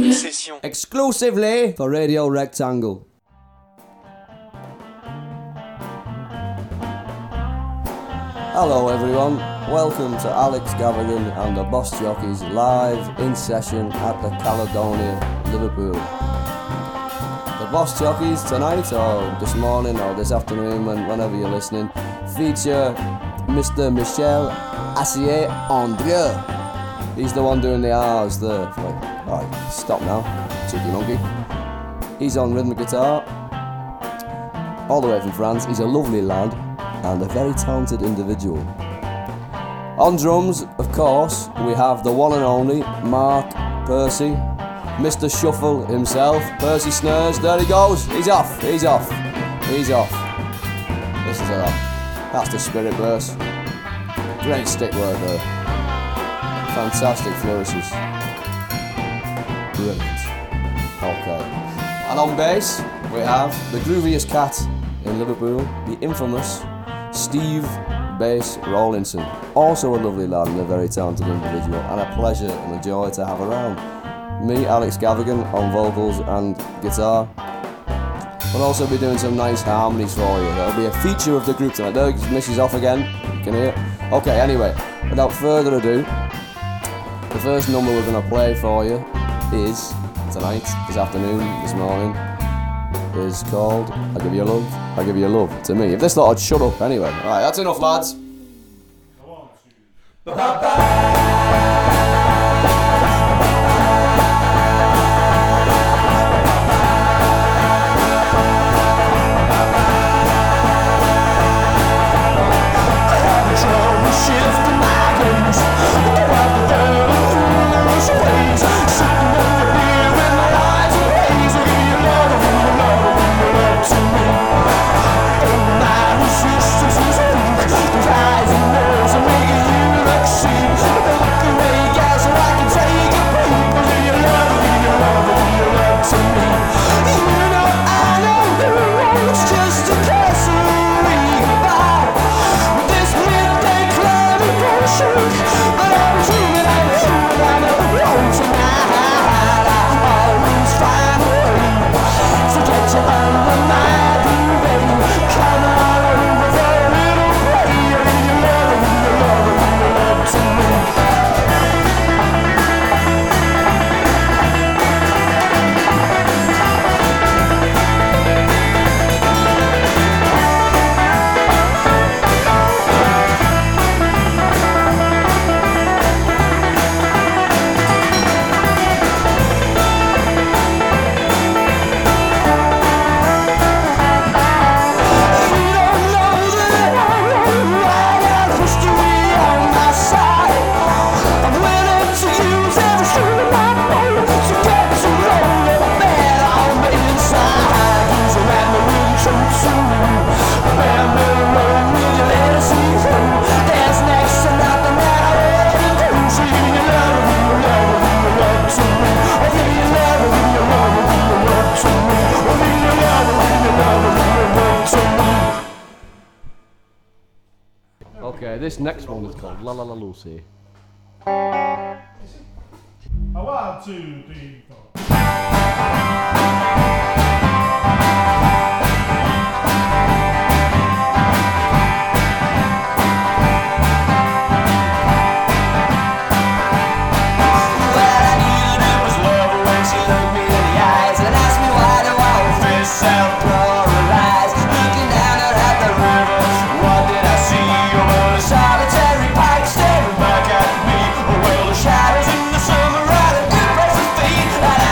Session. Exclusively for Radio Rectangle. Hello everyone, welcome to Alex Gavigan and the Boss Jockeys live in session at the Caledonia, Liverpool. The Boss Jockeys tonight, or this morning, or this afternoon, whenever you're listening, feature Mr. Michel Assier-Andrieux. He's the one doing the R's there. Alright, stop now, cheeky monkey. He's on rhythm guitar, all the way from France. He's a lovely lad and a very talented individual. On drums, of course, we have the one and only Mark Percy, Mr. Shuffle himself, Percy Snares. There he goes, he's off. This is that's the spirit verse. Great stick work there. Fantastic flourishes. Brilliant. Okay. And on bass, we have the grooviest cat in Liverpool, the infamous Steve Bass Rawlinson. Also a lovely lad and a very talented individual, and a pleasure and a joy to have around. Me, Alex Gavigan, on vocals and guitar. We'll also be doing some nice harmonies for you. That'll be a feature of the group tonight. There, Missy's off again, you can hear. Okay, anyway, without further ado, the first number we're going to play for you is tonight, this afternoon, this morning, is called I Give You Love, I Give You Love to me. If this lot would shut up anyway. Alright, that's enough, lads. This next one is called La La La Lucy. 1, 2, 3, 4. Shadows in the summer, riding deep as his feet.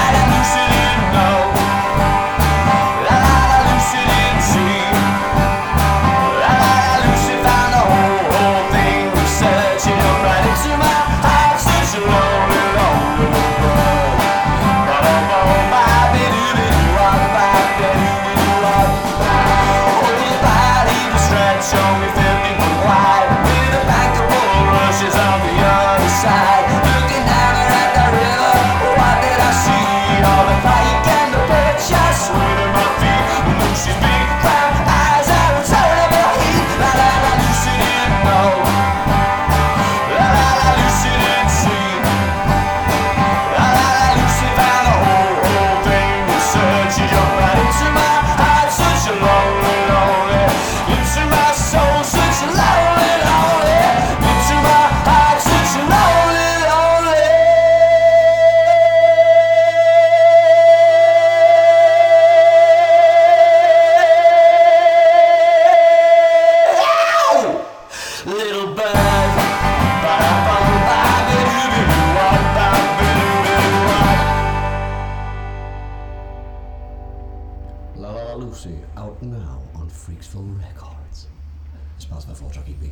Lucy, out now on Freaksville Records. It smells of a 4-track EP.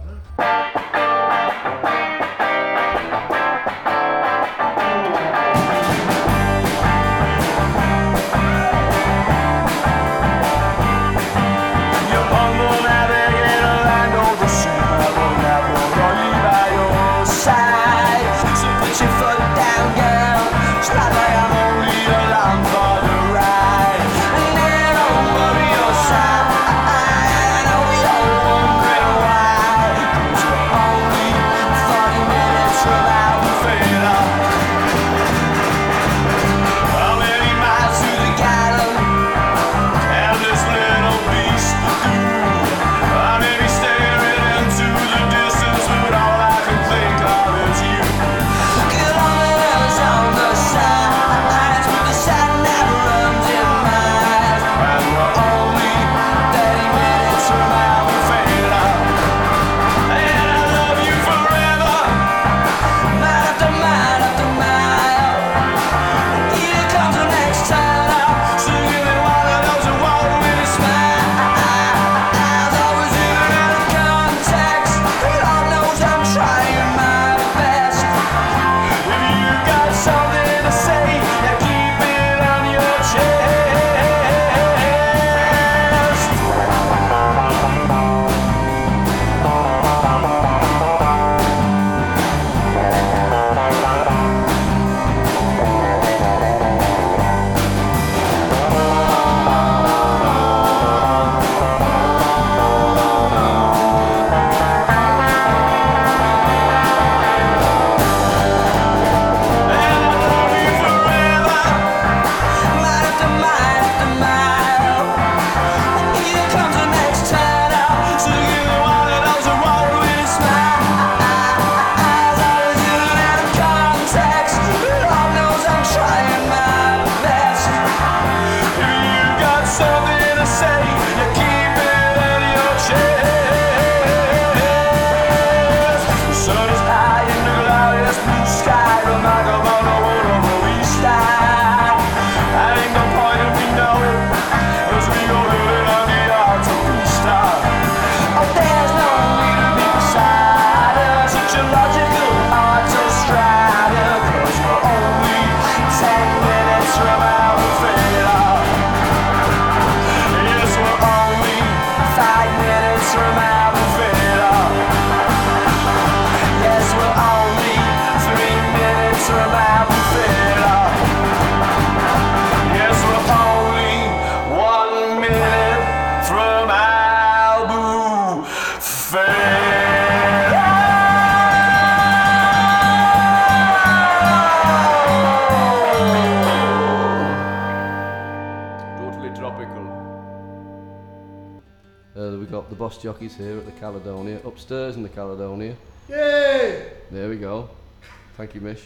We got the boss jockeys here at the Caledonia, upstairs in the Caledonia. Yay! There we go. Thank you, Mish.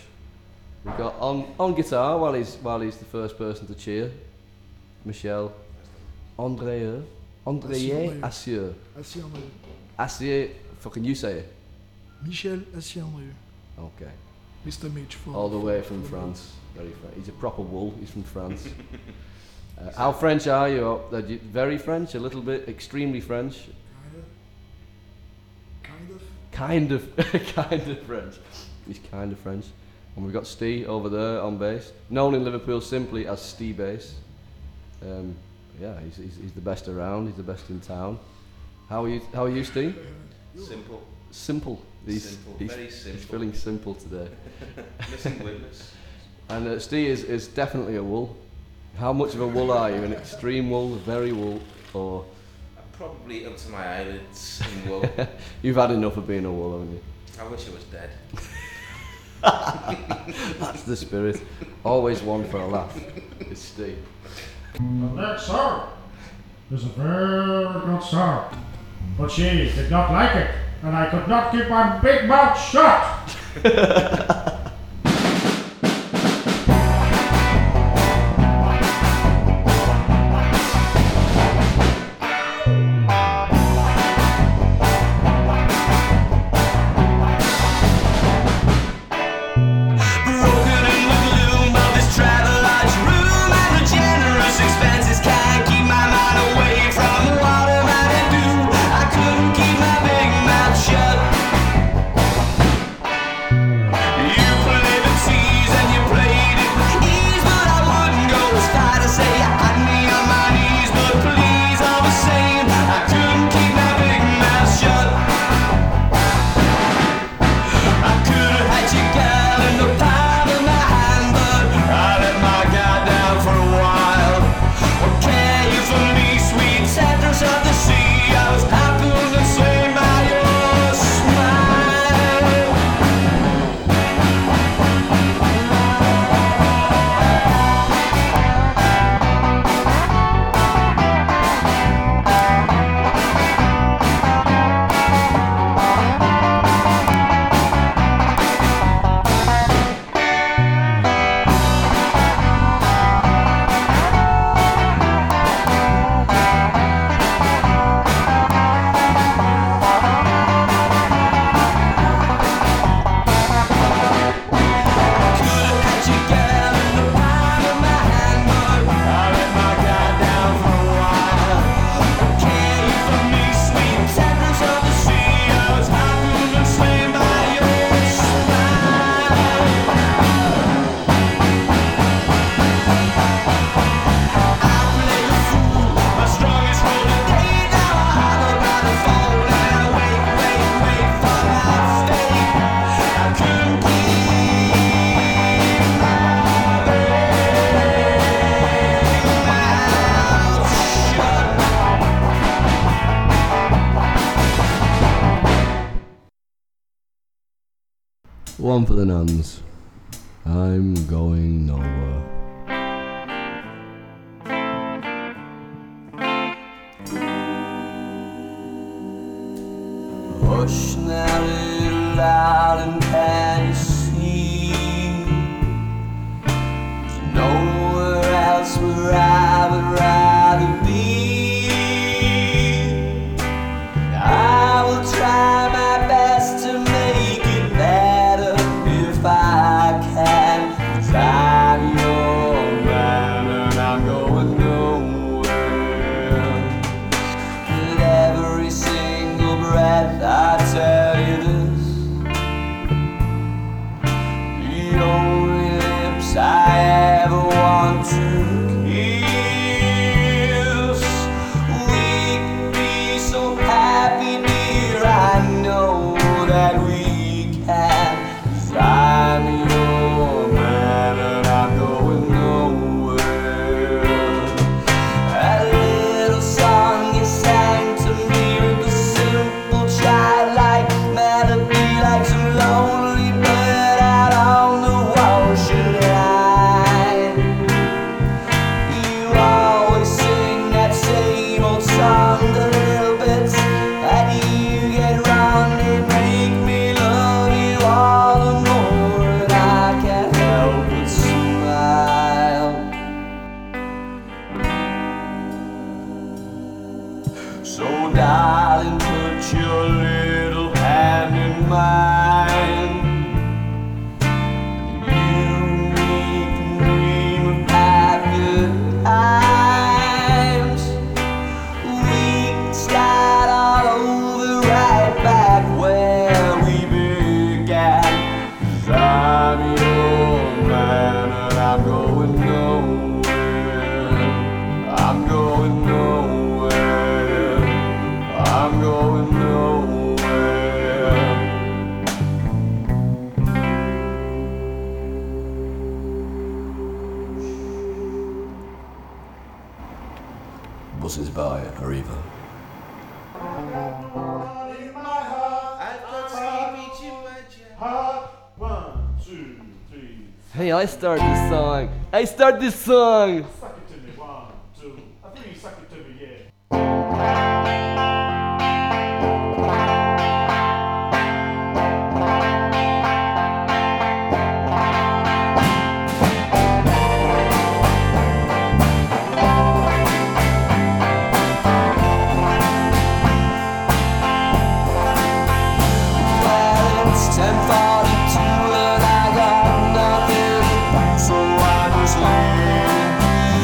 We got on guitar while he's the first person to cheer, Michel André Assier. Assier, fucking you say it. Michel Assier-André. Okay. Mr. Mitch for All the way from France. Very French. He's a proper wool. He's from France. How French are you? Are you very French? A little bit? Extremely French? Kind of French. He's kind of French. And we've got Steve over there on bass, known in Liverpool simply as Steve Bass. Yeah, he's the best around. He's the best in town. How are you, Steve? Simple. Simple. Very simple. He's feeling simple today. Missing witness. And Steve is definitely a wool. How much of a wool are you? An extreme wool, very wool, or? I'm probably up to my eyelids in wool. You've had enough of being a wool, haven't you? I wish I was dead. That's the spirit. Always one for a laugh. It's Steve. The next song is a very good song, but she did not like it, and I could not keep my big mouth shut. Expenses can't keep my mind on for the nuns. I'm going nowhere. Hush now, little darling, can you see? There's nowhere else where I would rather be. I will try my best to make it better if I can. 'Cause I'm your man and I'm going nowhere. With every single breath I tell you this, the only lips I ever want to kiss. We could be so happy, dear, I know that we can. 'Cause I'm your man and I'm going nowhere. That little song you sang to me with the simple childlike melody, like some lonely bird out on the ocean line. You always sing that same old song, the little bits that you get wrong. They make me love you all the more, and I can't help but smile. So darling, put your little hand in mine. You and me can dream of happier times. We can start all over right back where we began. 'Cause I'm your man and I'm going nowhere. I'm going nowhere. I'm going nowhere. Buses by Arriva. In my heart, I've got Stevie Jim my jam. heart. 1, 2, 3. Hey, I start this song. I start this song. Suck it to me. 1, 2, 3. Suck it to me, yeah. Well, it's 10:42 and I got nothing, so I just leave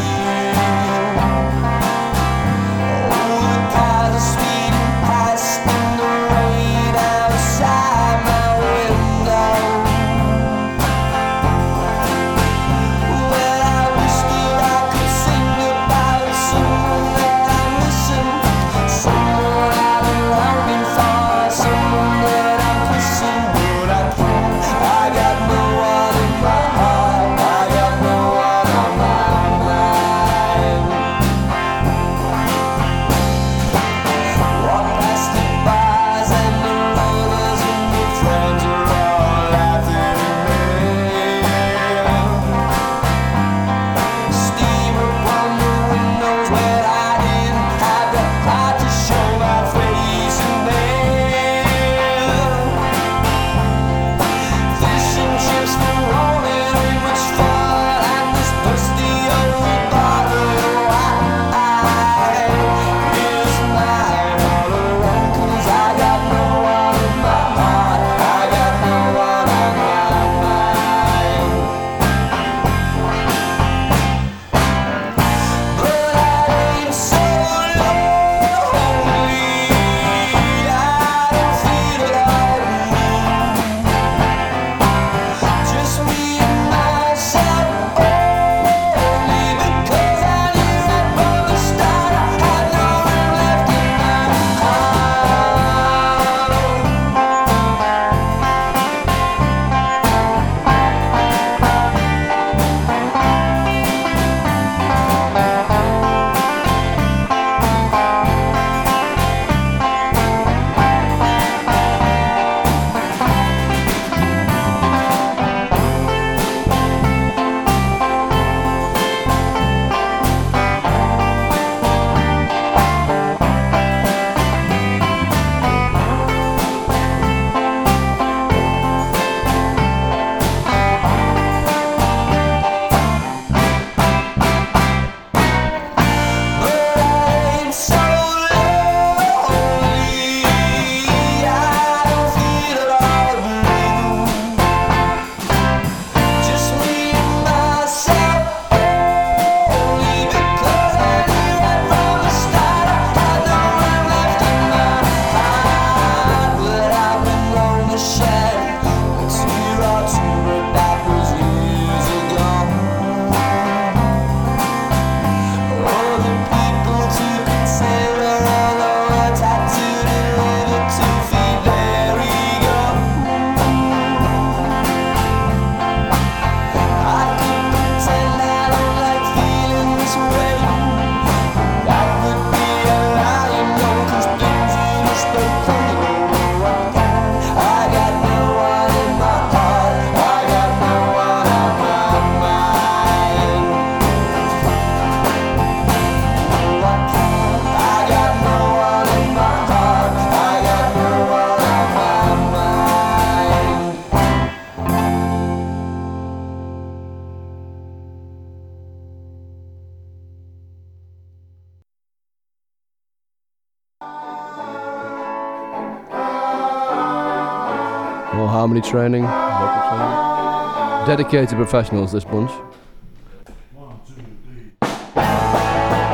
No harmony training, vocal training. Dedicated professionals, this bunch. 1, 2, 3.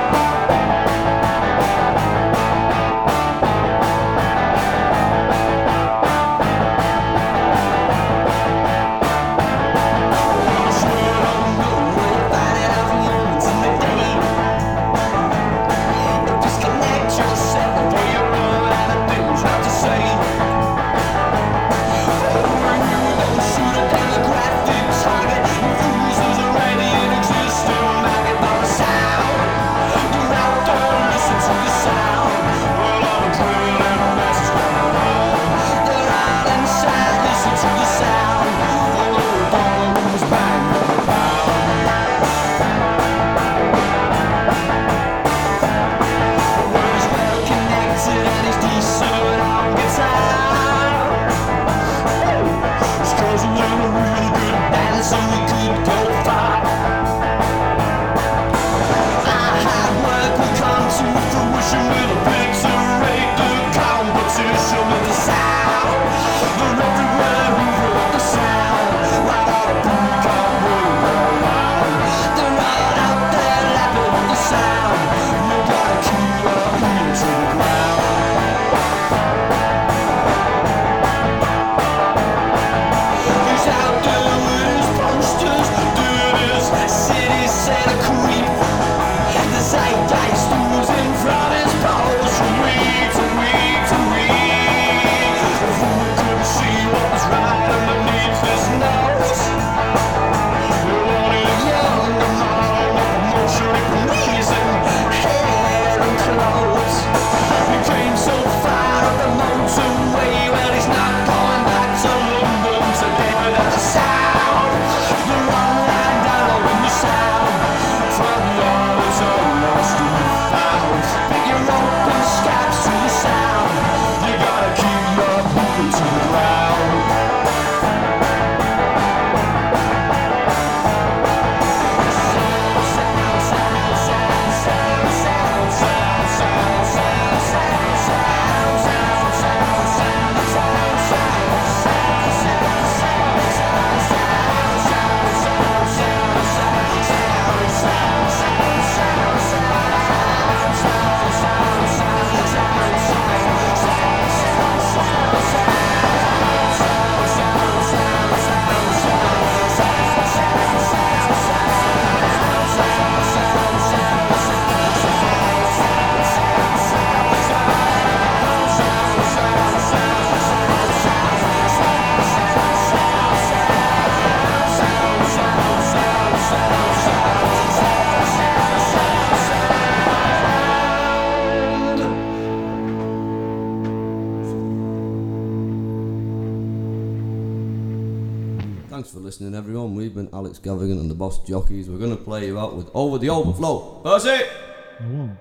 Thanks for listening, everyone. We've been Alex Gavigan and the Boss Jockeys. We're going to play you out with Over the Overflow. Percy! 1,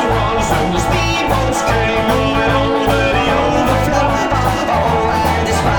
Speedboats came moving over the overflow.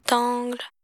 rectangle.